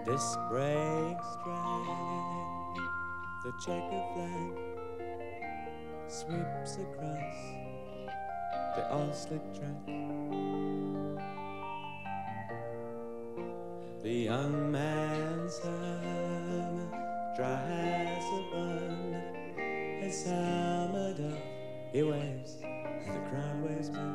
This breaks stride, the checkered flag sweeps across the all-slick track. The young man's arm dry as a bun, his helmet up, he waves, the crowd waves back.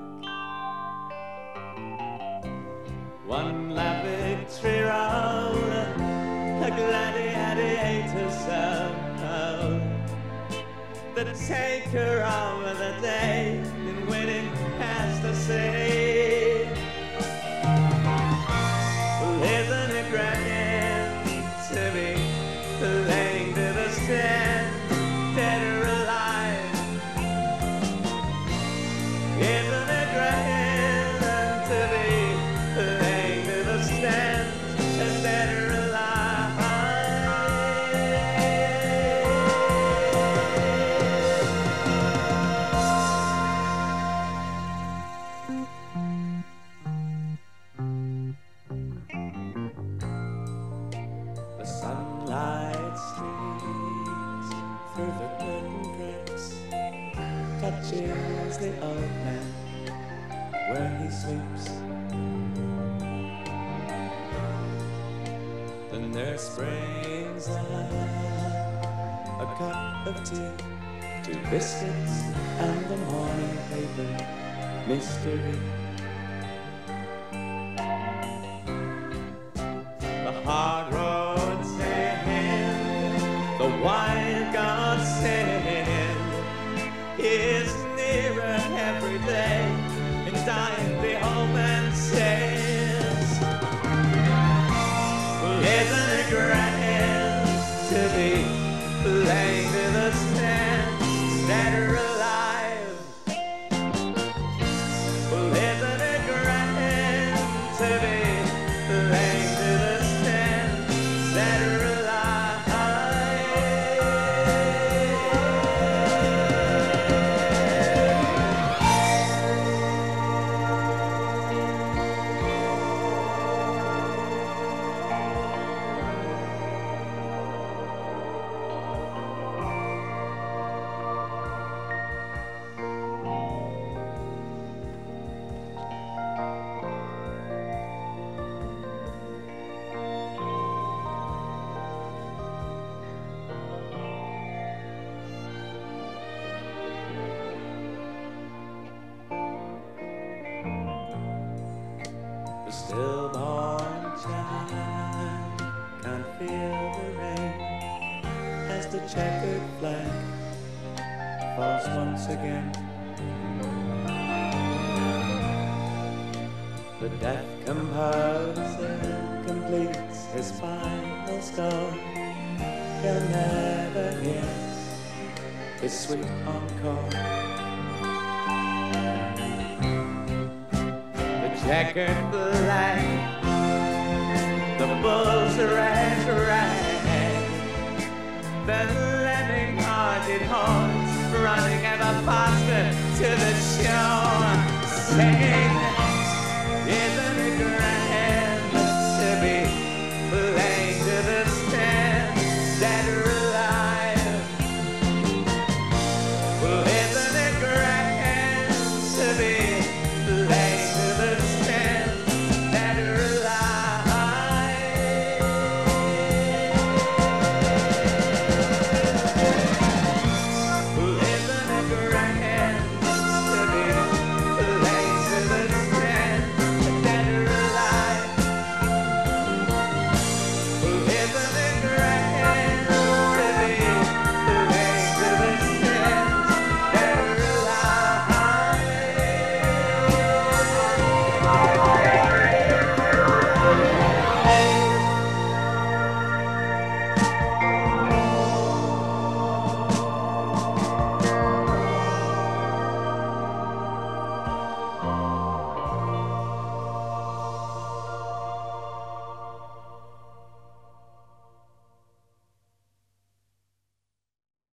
One lap victory roll, a gladiator sound, the taker of the day in winning past the sea. Well, isn't it grand to be playing to the stand, dead or alive? Isn't it grand to be playing to the stand, dead or The sunlight streaks through the curtain cracks, touches the old man where he sleeps. The nurse brings up a cup of tea, 2 biscuits and the morning paper mystery. The hard road's end, the wide God's end is nearer every day, and dying the old man says, well, isn't it grand to be playing to the stand, dead or alive? Well, isn't it grand to be playing to the stand, dead or alive? The stillborn child can't feel the rain as the checkered flag falls once again. The deaf composer completes his final score. He'll never hear his sweet encore. Checkered flag, the bulls red rag, the lemming-hearted horse running ever faster to the shore, singing.